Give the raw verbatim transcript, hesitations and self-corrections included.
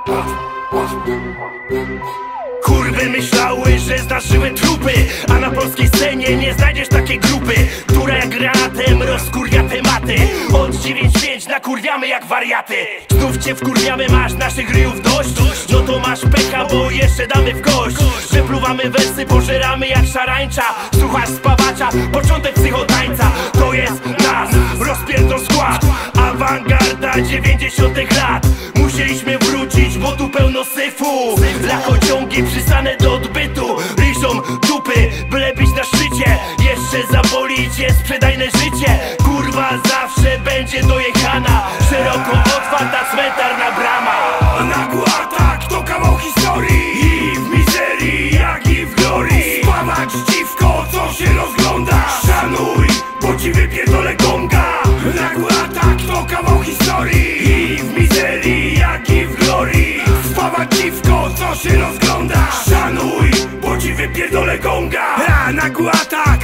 Kurwy myślały, że zdarzyły trupy, a na polskiej scenie nie znajdziesz takiej grupy, która jak granatem rozkurwia tematy. Od dziewięć pięć nakurwiamy jak wariaty. Znów cię wkurwiamy, masz naszych ryjów dość? No to masz pecha, bo jeszcze damy w gość. Wypluwamy wersy, pożeramy jak szarańcza. Słuchasz spawacza, początek psychotańca. To jest nas, rozpierdol skład. Awangarda dziewięćdziesiątych lat. Musieliśmy wrócić, bo tu pełno syfu. Lakociągi przysane do odbytu. Liżą dupy, byle być na szczycie. Jeszcze zaboli cię sprzedajne życie. Kurwa zawsze będzie dojechana. Szeroko otwarta cmentarna brama. Nagły atak to kawał historii. I w mizerii jak i w glorii. Spawać dziwko, co się rozgląda. Szanuj, bo ci wypierdolę gonga. Nagły atak to kawał historii. I w mizerii jak i w glorii. Spawać dziwko, co się rozgląda. Szanuj, bo ci wypierdolę gonga. A nagły atak